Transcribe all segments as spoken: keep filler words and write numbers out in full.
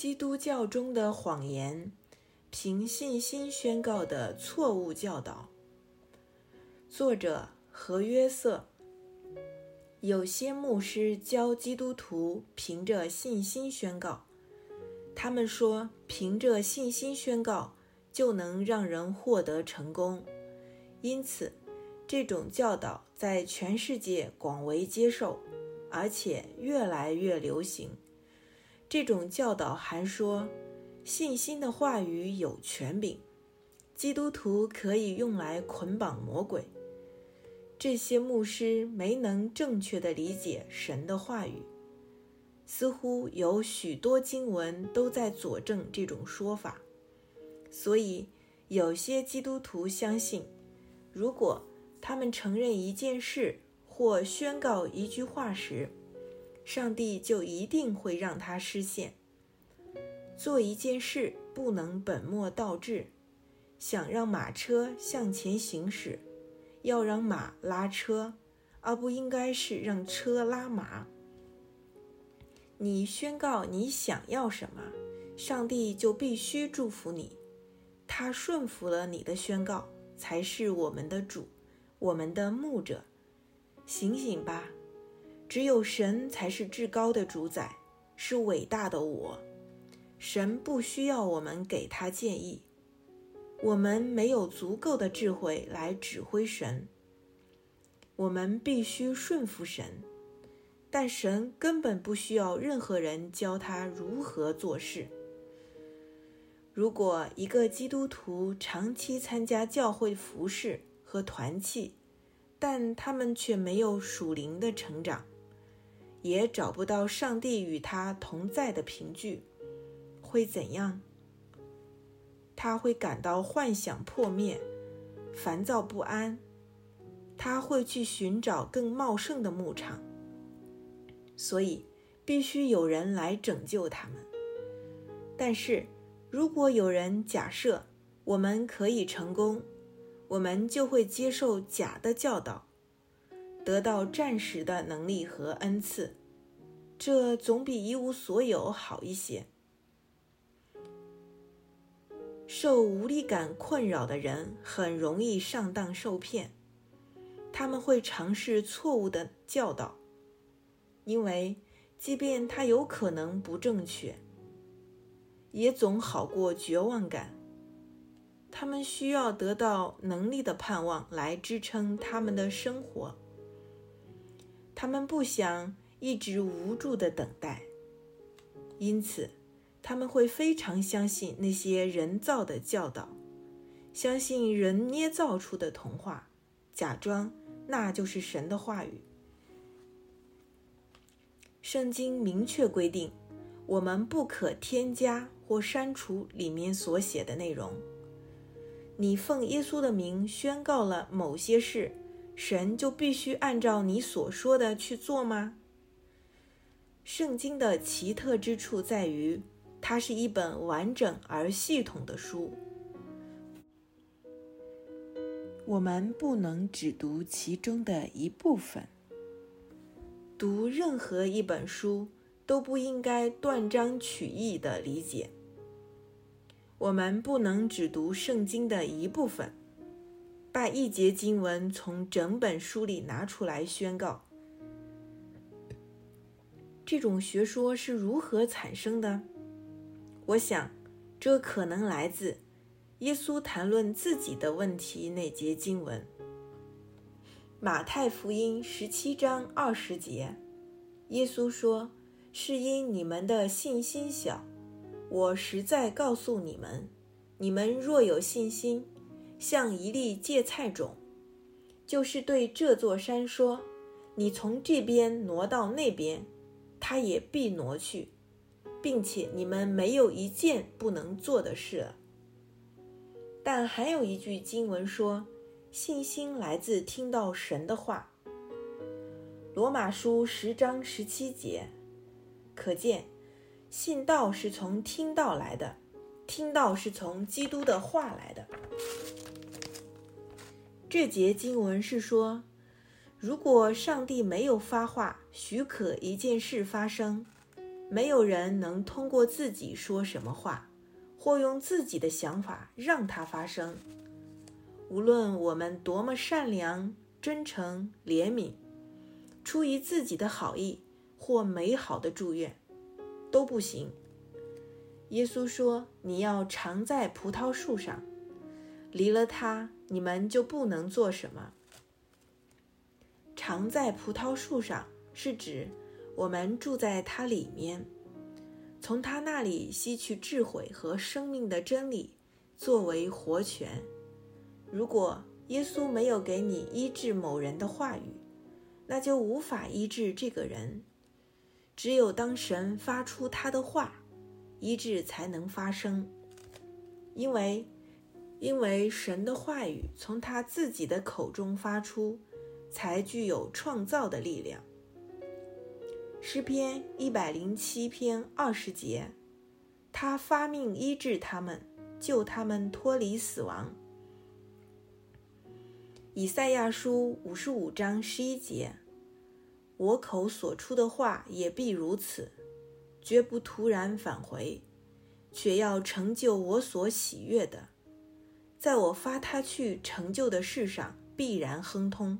基督教中的谎言，凭信心宣告的错误教导。作者何约瑟。有些牧师教基督徒凭着信心宣告，他们说凭着信心宣告就能让人获得成功，因此这种教导在全世界广为接受，而且越来越流行。这种教导还说，信心的话语有权柄，基督徒可以用来捆绑魔鬼。这些牧师没能正确地理解神的话语，似乎有许多经文都在佐证这种说法。所以有些基督徒相信，如果他们承认一件事或宣告一句话时，上帝就一定会让它实现。做一件事不能本末倒置，想让马车向前行驶，要让马拉车，而不应该是让车拉马。你宣告你想要什么，上帝就必须祝福你。他顺服了你的宣告，才是我们的主，我们的牧者。醒醒吧，只有神才是至高的主宰，是伟大的我。神不需要我们给他建议，我们没有足够的智慧来指挥神，我们必须顺服神，但神根本不需要任何人教他如何做事。如果一个基督徒长期参加教会服事和团契，但他们却没有属灵的成长，也找不到上帝与他同在的凭据，会怎样？他会感到幻想破灭，烦躁不安，他会去寻找更茂盛的牧场，所以必须有人来拯救他们。但是如果有人假设我们可以成功，我们就会接受假的教导，得到暂时的能力和恩赐，这总比一无所有好一些。受无力感困扰的人很容易上当受骗，他们会尝试错误的教导，因为即便它有可能不正确，也总好过绝望感。他们需要得到能力的盼望来支撑他们的生活。他们不想一直无助地等待，因此他们会非常相信那些人造的教导，相信人捏造出的童话，假装那就是神的话语。圣经明确规定，我们不可添加或删除里面所写的内容。你奉耶稣的名宣告了某些事，神就必须按照你所说的去做吗？圣经的奇特之处在于，它是一本完整而系统的书。我们不能只读其中的一部分。读任何一本书都不应该断章取义地理解。我们不能只读圣经的一部分，把一节经文从整本书里拿出来宣告。这种学说是如何产生的？我想，这可能来自耶稣谈论自己的问题那节经文。马太福音十七章二十节，耶稣说：“是因你们的信心小。我实在告诉你们，你们若有信心，像一粒芥菜种，就是对这座山说，你从这边挪到那边，它也必挪去，并且你们没有一件不能做的事了。”但还有一句经文说，信心来自听到神的话。罗马书十章十七节，可见信道是从听道来的，听道是从基督的话来的。这节经文是说，如果上帝没有发话许可一件事发生， 没有人能通过自己说什么话，或用自己的想法让它发生。无论我们多么善良、真诚、怜悯，出于自己的好意或美好的祝愿，都不行。耶稣说，你要常在葡萄树上，离了它，你们就不能做什么。常在葡萄树上是指我们住在它里面，从它那里吸取智慧和生命的真理作为活泉。如果耶稣没有给你医治某人的话语，那就无法医治这个人。只有当神发出他的话，医治才能发生。因为因为神的话语从他自己的口中发出，才具有创造的力量。诗篇一百零七篇二十节，他发命医治他们，救他们脱离死亡。以赛亚书五十五章十一节，我口所出的话也必如此，绝不突然返回，却要成就我所喜悦的，在我发他去成就的事上必然亨通。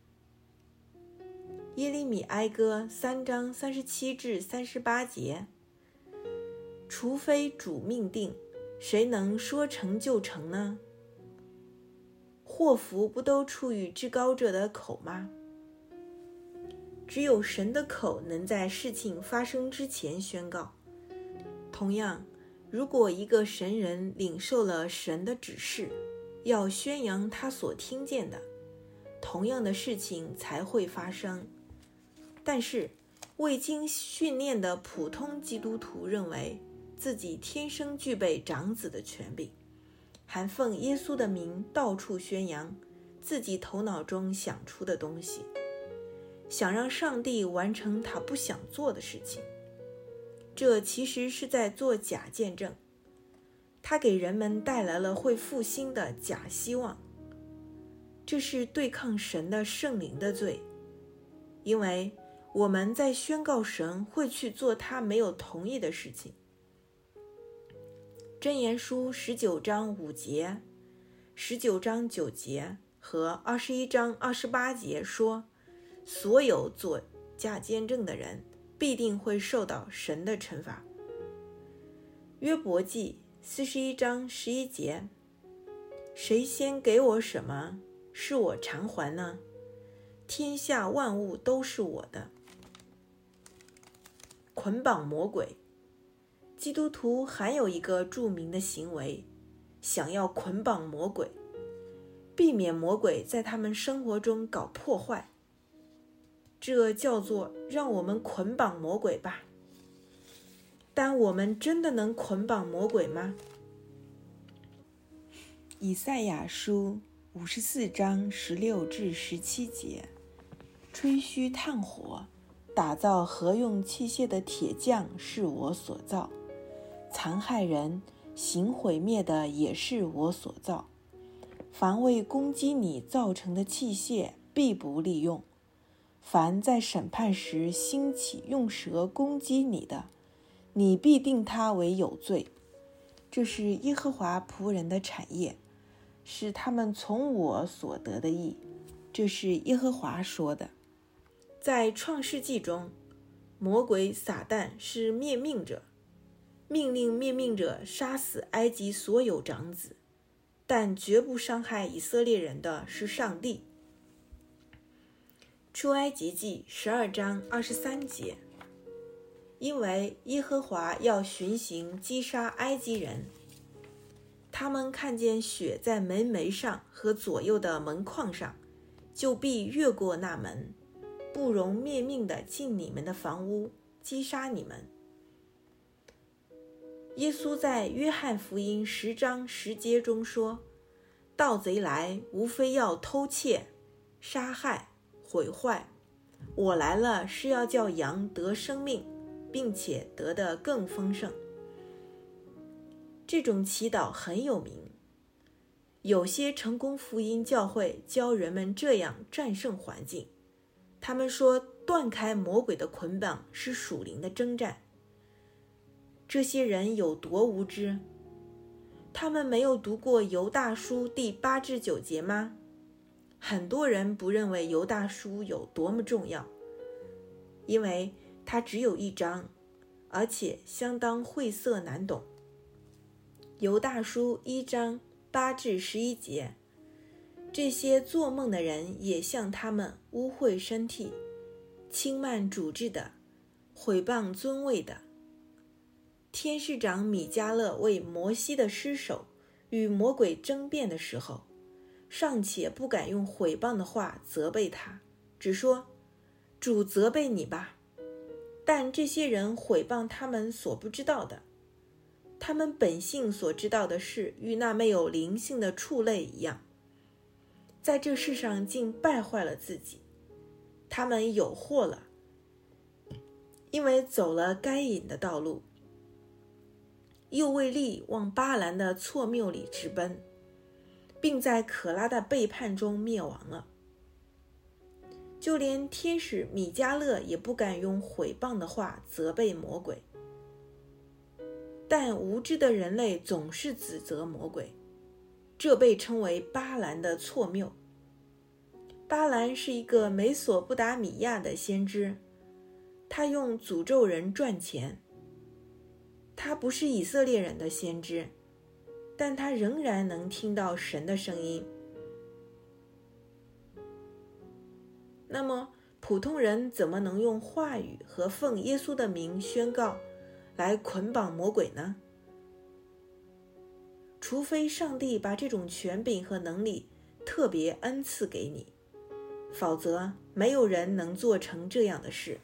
耶利米哀歌三章三十七至三十八节，除非主命定，谁能说成就成呢？祸福不都出于至高者的口吗？只有神的口能在事情发生之前宣告。同样，如果一个神人领受了神的指示，要宣扬他所听见的，同样的事情才会发生。但是未经训练的普通基督徒认为自己天生具备长子的权柄，还奉耶稣的名到处宣扬自己头脑中想出的东西，想让上帝完成他不想做的事情。这其实是在做假见证，他给人们带来了会复兴的假希望。这是对抗神的圣灵的罪，因为我们在宣告神会去做他没有同意的事情。箴言书十九章五节、十九章九节和二十一章二十八节说，所有做假见证的人必定会受到神的惩罚。约伯记四十一章十一节，谁先给我什么，是我偿还呢？天下万物都是我的。捆绑魔鬼，基督徒还有一个著名的行为，想要捆绑魔鬼，避免魔鬼在他们生活中搞破坏。这叫做让我们捆绑魔鬼吧。但我们真的能捆绑魔鬼吗？以赛亚书五十四章十六至十七节，吹嘘炭火，打造合用器械的铁匠是我所造，残害人、行毁灭的也是我所造。凡为攻击你造成的器械，必不利用。凡在审判时兴起用舌攻击你的，你必定他为有罪。这是耶和华仆人的产业，是他们从我所得的义。这是耶和华说的。在创世纪中，魔鬼撒旦是灭命者，命令灭命者杀死埃及所有长子，但绝不伤害以色列人的是上帝。出埃及记十二章二十三节，因为耶和华要巡行击杀埃及人，他们看见血在门楣上和左右的门框上，就必越过那门，不容灭命的进你们的房屋，击杀你们。耶稣在约翰福音十章十节中说，盗贼来，无非要偷窃、杀害、毁坏，我来了是要叫羊得生命，并且得得更丰盛。这种祈祷很有名，有些成功福音教会教人们这样战胜环境。他们说断开魔鬼的捆绑是属灵的征战， 这些人有多无知？他们没有读过犹大书第八至九节吗？很多人不认为犹大书有多么重要，因为它只有一章，而且相当晦涩难懂。犹大书一章八至十一节，这些做梦的人也向他们污秽身体，轻慢主治的，毁谤尊位的。天使长米迦勒为摩西的尸首与魔鬼争辩的时候，尚且不敢用毁谤的话责备他，只说主责备你吧。但这些人毁谤他们所不知道的，他们本性所知道的事与那没有灵性的畜类一样，在这世上竟败坏了自己。他们有祸了，因为走了该隐的道路，又为利往巴兰的错谬里直奔，并在可拉的背叛中灭亡了。就连天使米迦勒也不敢用毁谤的话责备魔鬼，但无知的人类总是指责魔鬼，这被称为巴兰的错谬。巴兰是一个美索不达米亚的先知，他用诅咒人赚钱。他不是以色列人的先知，但他仍然能听到神的声音。那么普通人怎么能用话语和奉耶稣的名宣告来捆绑魔鬼呢？除非上帝把这种权柄和能力特别恩赐给你，否则没有人能做成这样的事。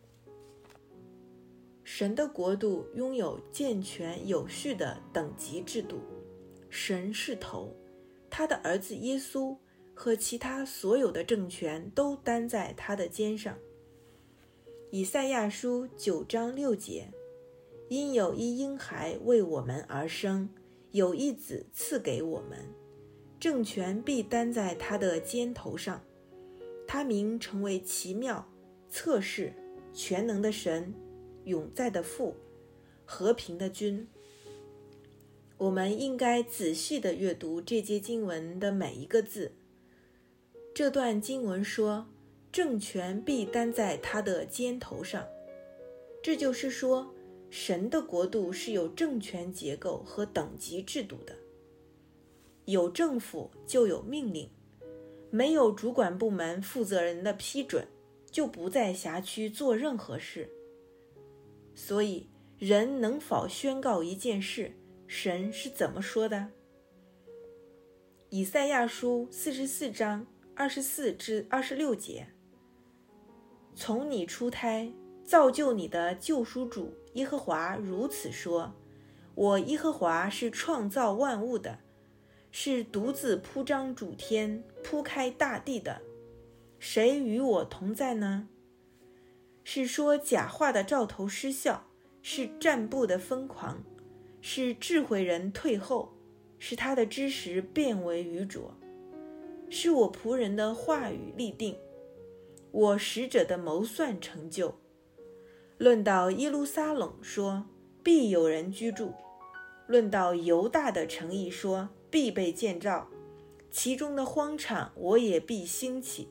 神的国度拥有健全有序的等级制度，神是头，他的儿子耶稣和其他所有的政权都担在他的肩上。以赛亚书九章六节，因有一婴孩为我们而生，有一子赐给我们，政权必担在他的肩头上，他名成为奇妙、策士、全能的神，永在的父，和平的君。我们应该仔细地阅读这节经文的每一个字。这段经文说，政权必担在他的肩头上，这就是说，神的国度是有政权结构和等级制度的。有政府就有命令，没有主管部门负责人的批准，就不在辖区做任何事。所以人能否宣告一件事，神是怎么说的？以赛亚书四十四章二十四至二十六节，从你出胎造就你的救赎主耶和华如此说，我耶和华是创造万物的，是独自铺张主天铺开大地的，谁与我同在呢？是说假话的兆头失效，是占卜的疯狂，是智慧人退后，使他的知识变为愚拙，是我仆人的话语立定，我使者的谋算成就。论到耶路撒冷说，必有人居住；论到犹大的城邑说，必被建造，其中的荒场我也必兴起。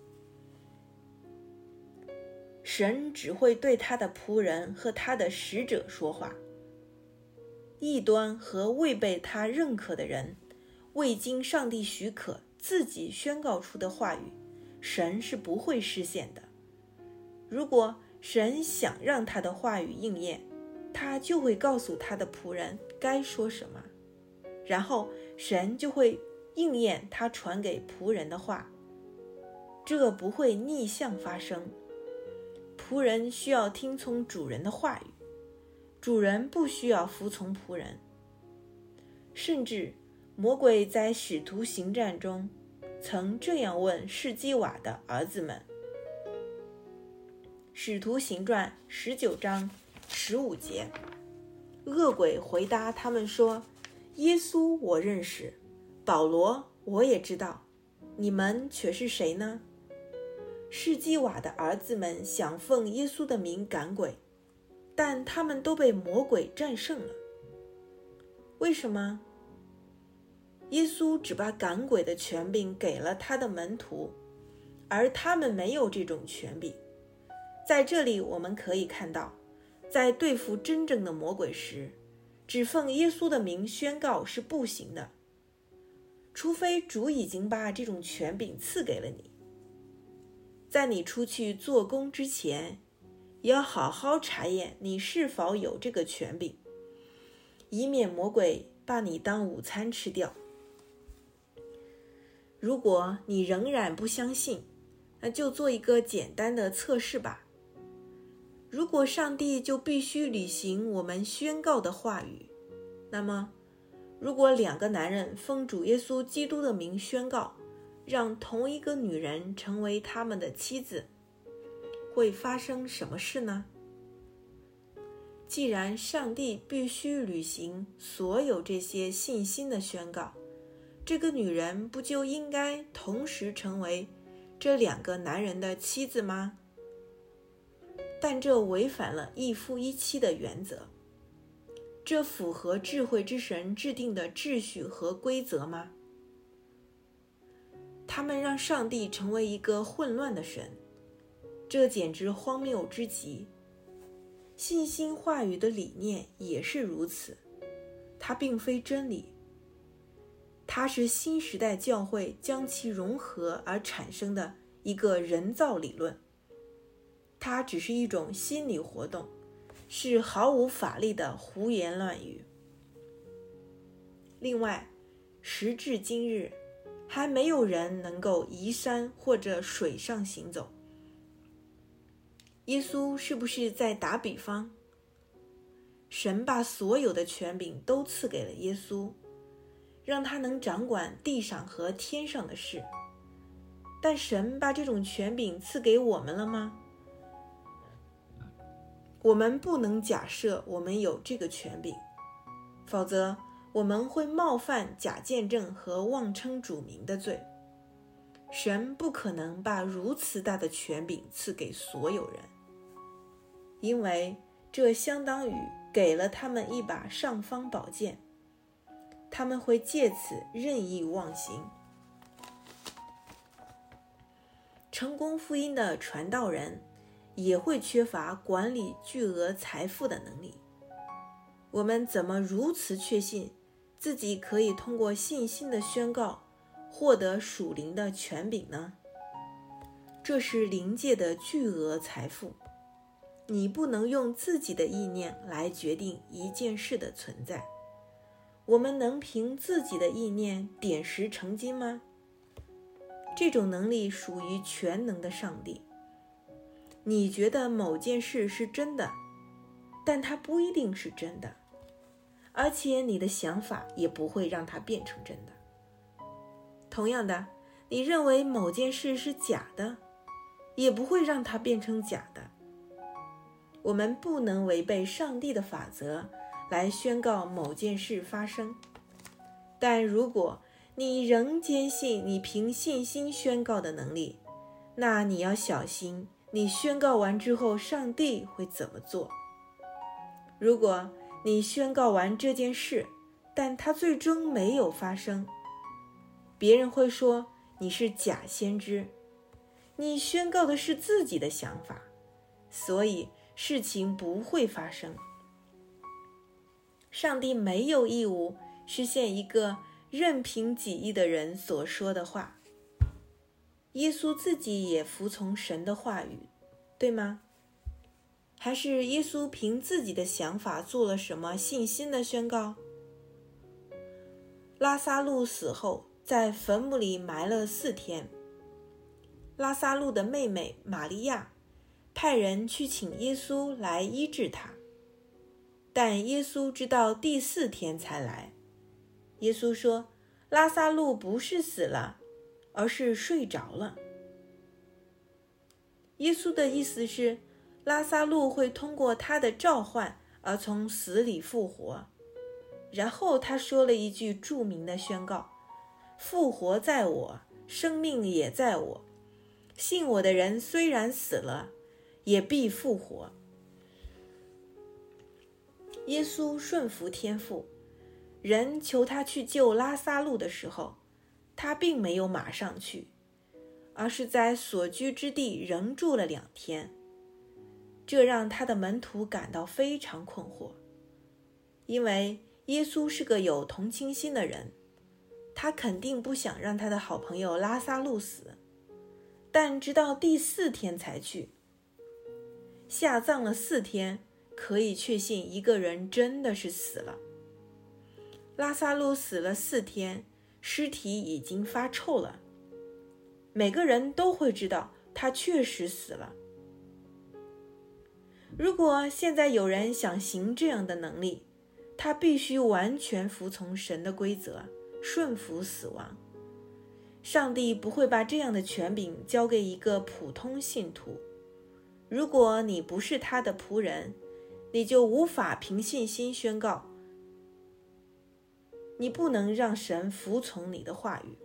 神只会对他的仆人和他的使者说话。异端和未被他认可的人，未经上帝许可自己宣告出的话语，神是不会实现的。如果神想让他的话语应验，他就会告诉他的仆人该说什么，然后神就会应验他传给仆人的话，这不会逆向发生。仆人需要听从主人的话语，主人不需要服从仆人。甚至魔鬼在使徒行传中曾这样问士基瓦的儿子们。使徒行传十九章十五节，恶鬼回答他们说，耶稣我认识，保罗我也知道，你们却是谁呢？士基瓦的儿子们想奉耶稣的名赶鬼， 但他们都被魔鬼战胜了。为什么？耶稣只把赶鬼的权柄给了他的门徒，而他们没有这种权柄。在这里我们可以看到，在对付真正的魔鬼时，只奉耶稣的名宣告是不行的，除非主已经把这种权柄赐给了你。在你出去做工之前，也要好好查验你是否有这个权柄，以免魔鬼把你当午餐吃掉。如果你仍然不相信，那就做一个简单的测试吧。如果上帝就必须履行我们宣告的话语，那么如果两个男人奉主耶稣基督的名宣告，让同一个女人成为他们的妻子，会发生什么事呢？既然上帝必须履行所有这些信心的宣告，这个女人不就应该同时成为这两个男人的妻子吗？但这违反了一夫一妻的原则。这符合智慧之神制定的秩序和规则吗？他们让上帝成为一个混乱的神，这简直荒谬之极。信心话语的理念也是如此，它并非真理，它是新时代教会将其融合而产生的一个人造理论，它只是一种心理活动，是毫无法力的胡言乱语。另外，时至今日，还没有人能够移山或者水上行走。耶稣是不是在打比方？神把所有的权柄都赐给了耶稣，让他能掌管地上和天上的事。但神把这种权柄赐给我们了吗？我们不能假设我们有这个权柄，否则我们会冒犯假见证和妄称主名的罪。神不可能把如此大的权柄赐给所有人，因为这相当于给了他们一把尚方宝剑，他们会借此任意妄行。成功福音的传道人也会缺乏管理巨额财富的能力。我们怎么如此确信自己可以通过信心的宣告获得属灵的权柄呢？这是灵界的巨额财富，你不能用自己的意念来决定一件事的存在。我们能凭自己的意念点石成金吗？这种能力属于全能的上帝。你觉得某件事是真的，但它不一定是真的，而且你的想法也不会让它变成真的。同样的，你认为某件事是假的，也不会让它变成假的。我们不能违背上帝的法则来宣告某件事发生，但如果你仍坚信你凭信心宣告的能力，那你要小心你宣告完之后上帝会怎么做。如果你宣告完这件事，但它最终没有发生，别人会说你是假先知，你宣告的是自己的想法，所以事情不会发生。上帝没有义务实现一个任凭己意的人所说的话。耶稣自己也服从神的话语，对吗？还是耶稣凭自己的想法做了什么信心的宣告？拉撒路死后，在坟墓里埋了四天。拉撒路的妹妹玛利亚派人去请耶稣来医治他，但耶稣直到第四天才来。耶稣说，拉撒路不是死了，而是睡着了。耶稣的意思是，拉撒路会通过他的召唤而从死里复活。然后他说了一句著名的宣告，复活在我，生命也在我，信我的人虽然死了，也必复活。 耶稣顺服天父，人求他去救拉撒路的时候，他并没有马上去，而是在所居之地仍住了两天。这让他的门徒感到非常困惑，因为耶稣是个有同情心的人，他肯定不想让他的好朋友拉撒路死，但直到第四天才去。下葬了四天，可以确信一个人真的是死了。拉撒路死了四天，尸体已经发臭了，每个人都会知道他确实死了。如果现在有人想行这样的能力，他必须完全服从神的规则，顺服死亡。上帝不会把这样的权柄交给一个普通信徒。如果你不是他的仆人，你就无法凭信心宣告，你不能让神服从你的话语。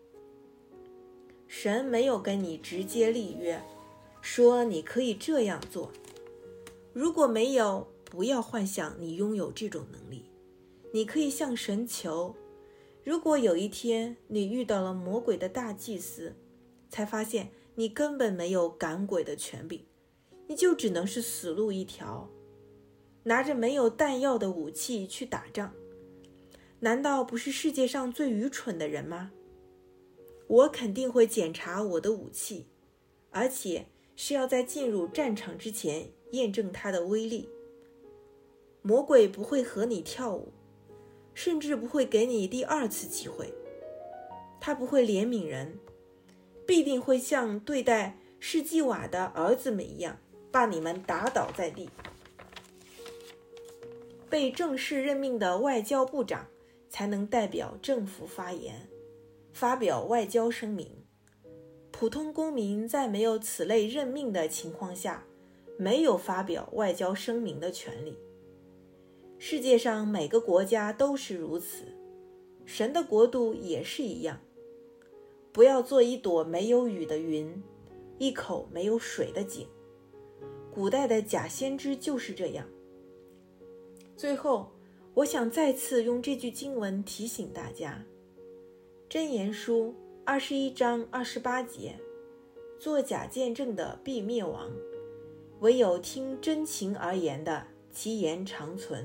神没有跟你直接立约，说你可以这样做。如果没有，不要幻想你拥有这种能力。你可以向神求。如果有一天你遇到了魔鬼的大祭司，才发现你根本没有赶鬼的权柄，你就只能是死路一条，拿着没有弹药的武器去打仗。难道不是世界上最愚蠢的人吗？我肯定会检查我的武器，而且是要在进入战场之前验证它的威力。魔鬼不会和你跳舞，甚至不会给你第二次机会。他不会怜悯人，必定会像对待士基瓦的儿子们一样，把你们打倒在地。被正式任命的外交部长才能代表政府发言，发表外交声明。普通公民在没有此类任命的情况下，没有发表外交声明的权利。世界上每个国家都是如此，神的国度也是一样。不要做一朵没有雨的云，一口没有水的井。古代的假先知就是这样。最后，我想再次用这句经文提醒大家，箴言书二十一章二十八节，作假见证的必灭亡，唯有听真情而言的，其言长存。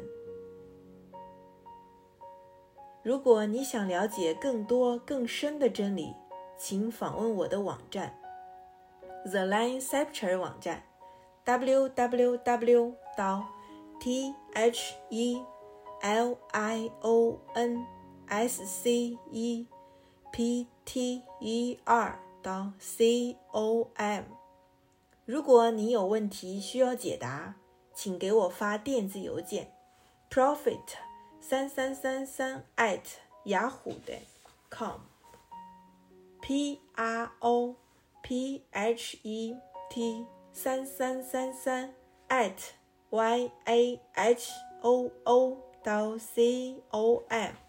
如果你想了解更多更深的真理，请访问我的网站 The Lion Scepter 网站 double-u double-u double-u 到 t h e l i o n s c e p t e r 到 com。 如果你有问题需要解答，请给我发电子邮件 profit 三三三三 at yahoo 点 com p r o p h e t 三三三三 at y a h o o 到 com。